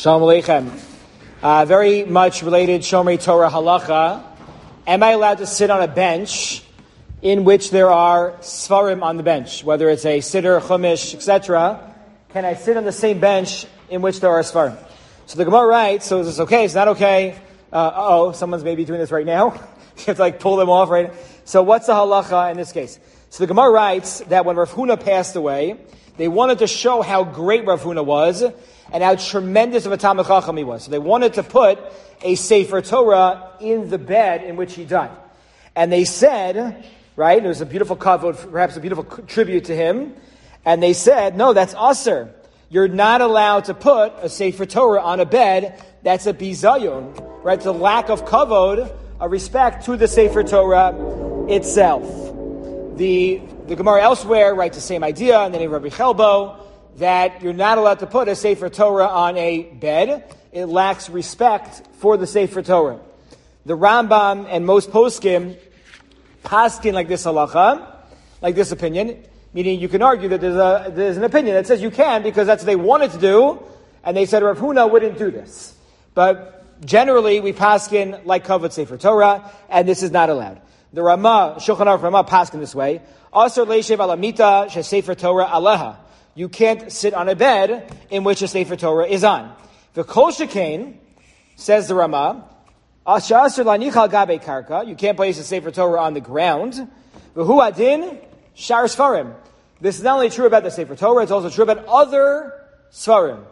Shalom Aleichem. Very much related Shomrei Torah halacha. Am I allowed to sit on a bench in which there are svarim on the bench? Whether it's a siddur, chumash, etc. Can I sit on the same bench in which there are svarim? So the Gemara writes, so is this okay? It's not okay. Someone's maybe doing this right now. You have to pull them off, right? So what's the halacha in this case? So the Gemara writes that when Rav Huna passed away, they wanted to show how great Rav Huna was and how tremendous of a Talmid Chacham he was. So they wanted to put a Sefer Torah in the bed in which he died. And they said, right, it was a beautiful kavod, perhaps a beautiful tribute to him. And they said, no, that's aser. You're not allowed to put a Sefer Torah on a bed. That's a bizayon, right? It's a lack of kavod, a respect to the Sefer Torah itself. The Gemara elsewhere writes the same idea, and then in Rabbi Chelbo, that you're not allowed to put a Sefer Torah on a bed. It lacks respect for the Sefer Torah. The Rambam and most poskim paskin like this halacha, like this opinion, meaning you can argue that there's an opinion that says you can because that's what they wanted to do, and they said Rav Huna wouldn't do this. But generally, we paskin like kavod Sefer Torah, and this is not allowed. The Rama, Shulchan Aruch Rama paskin this way, Asar leishev alamita she Sefer Torah aleha. You can't sit on a bed in which a Sefer Torah is on. The Kol Shekain, says the Rama, Asher lanichal gabe karka. You can't place a Sefer Torah on the ground. V'hu adin shar svarim. This is not only true about the Sefer Torah; it's also true about other svarim.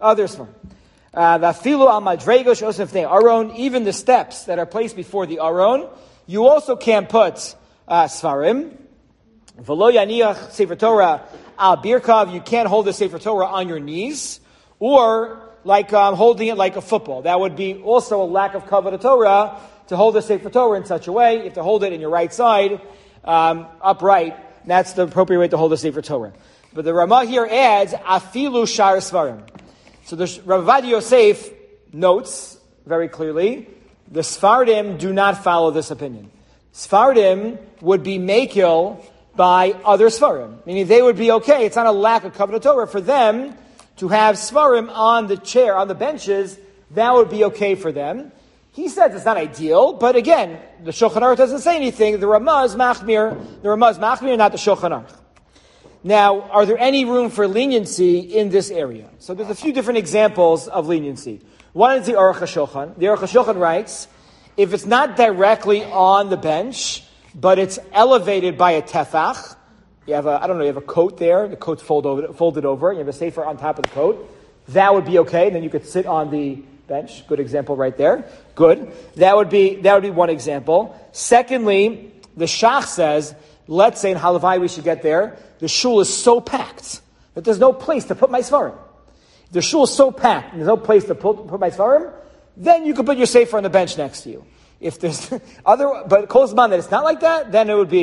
V'afilu al madregos osef nei aron. Even the steps that are placed before the aron, you also can't put svarim. V'lo yaniach Sefer Torah al birkav. You can't hold the Sefer Torah on your knees, or like holding it like a football. That would be also a lack of kavod Torah to hold the Sefer Torah in such a way. You have to hold it in your right side, upright. That's the appropriate way to hold the Sefer Torah. But the Rama here adds afilu shar svarim. So the Rav Ovadia Yosef notes very clearly the Sfardim do not follow this opinion. Sfardim would be makil by other Sfarim, meaning they would be okay. It's not a lack of kavod Torah for them to have Svarim on the chair, on the benches. That would be okay for them. He says it's not ideal, but again, the Shulchan Aruch doesn't say anything. The Rama is machmir, not the Shulchan Aruch. Now, are there any room for leniency in this area? So there's a few different examples of leniency. One is the Aruch HaShulchan. The Aruch HaShulchan writes, if it's not directly on the bench, but it's elevated by a tefach, you have a coat there, the coat's folded over, you have a sefer on top of the coat, that would be okay, then you could sit on the bench. Good example right there. Good. That would be one example. Secondly, the Shach says, let's say in Halavai we should get there, the shul is so packed that there's no place to put my svarim. If the shul is so packed and there's no place to put my svarim, then you could put your sefer on the bench next to you. If there's but Kozman that it's not like that, then it would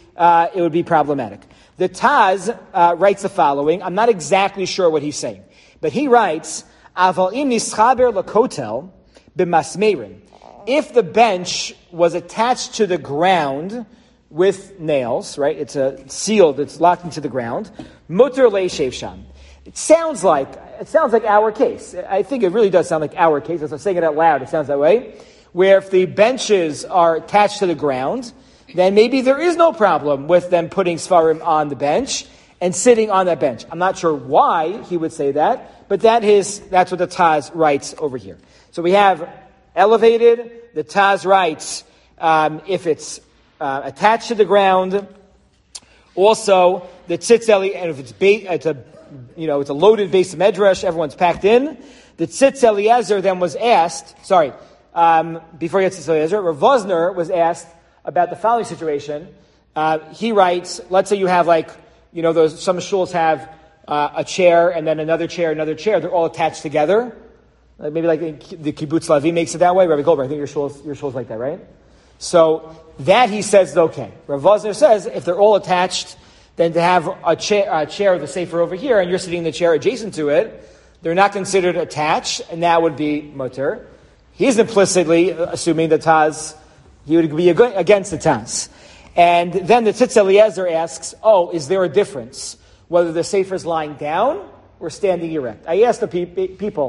be problematic. The Taz writes the following. I'm not exactly sure what he's saying, but he writes, Aval im nischaber lakotel b'masmerim. If the bench was attached to the ground with nails, right? It's sealed, it's locked into the ground. Mutter leishev sham. It sounds like our case. I think it really does sound like our case. As I'm saying it out loud, it sounds that way. Where if the benches are attached to the ground, then maybe there is no problem with them putting Svarim on the bench and sitting on that bench. I'm not sure why he would say that, but that's what the Taz writes over here. So we have elevated. The Taz writes if it's attached to the ground. Also, the Tzitz Eli, and if it's a loaded base of medrash, everyone's packed in. The Tzitz Eliezer then was asked. Before he gets to Tzitz Eliezer, Rav Vosner was asked about the following situation. He writes, let's say you have some shuls have a chair and then another chair. They're all attached together. Maybe like the Kibbutz Lavi makes it that way. Rabbi Goldberg, I think your shul's like that, right? So that he says is okay. Rav Vosner says if they're all attached, then to have a chair of the sefer over here and you're sitting in the chair adjacent to it, they're not considered attached, and that would be mutter. He's implicitly assuming the Taz, he would be against the Taz. And then the Tzitz Eliezer asks, is there a difference whether the sefer is lying down or standing erect? I asked the people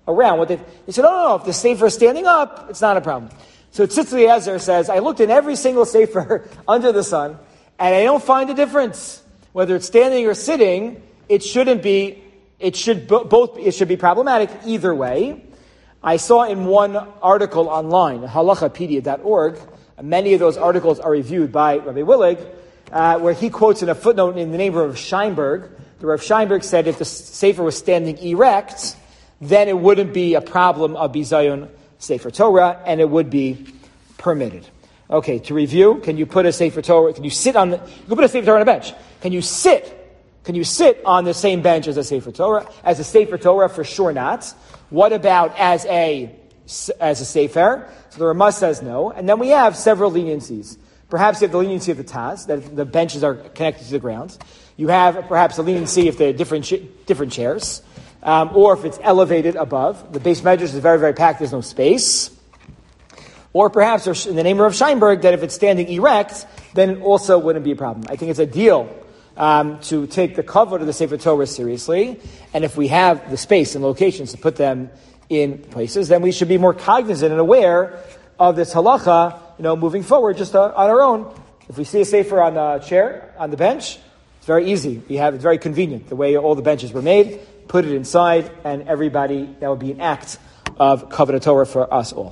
around. They said, no, if the sefer is standing up, it's not a problem. So Tzitz Eliezer says, I looked in every single sefer under the sun, and I don't find a difference. Whether it's standing or sitting, it should be problematic either way. I saw in one article online, halachapedia.org, many of those articles are reviewed by Rabbi Willig, where he quotes in a footnote in the name of Rav Scheinberg. The Rav Scheinberg said if the sefer was standing erect, then it wouldn't be a problem of bizayon sefer Torah, and it would be permitted. Okay, to review, can you put a sefer Torah? Can you put a sefer Torah on a bench? Can you sit on the same bench as a sefer Torah? As a sefer Torah, for sure not. What about as a sefer? So the Ramah says no, and then we have several leniencies. Perhaps you have the leniency of the Taz, that the benches are connected to the ground. You have perhaps a leniency if they're different chairs. Or if it's elevated above. The base measures is very, very packed, there's no space. Or perhaps, in the name of Scheinberg, that if it's standing erect, then it also wouldn't be a problem. I think it's a deal to take the cover of the Sefer Torah seriously, and if we have the space and locations to put them in places, then we should be more cognizant and aware of this halacha, moving forward just on our own. If we see a Sefer on the chair, on the bench, it's very easy. It's very convenient, the way all the benches were made. Put it inside, and everybody, that would be an act of Kavod Torah for us all.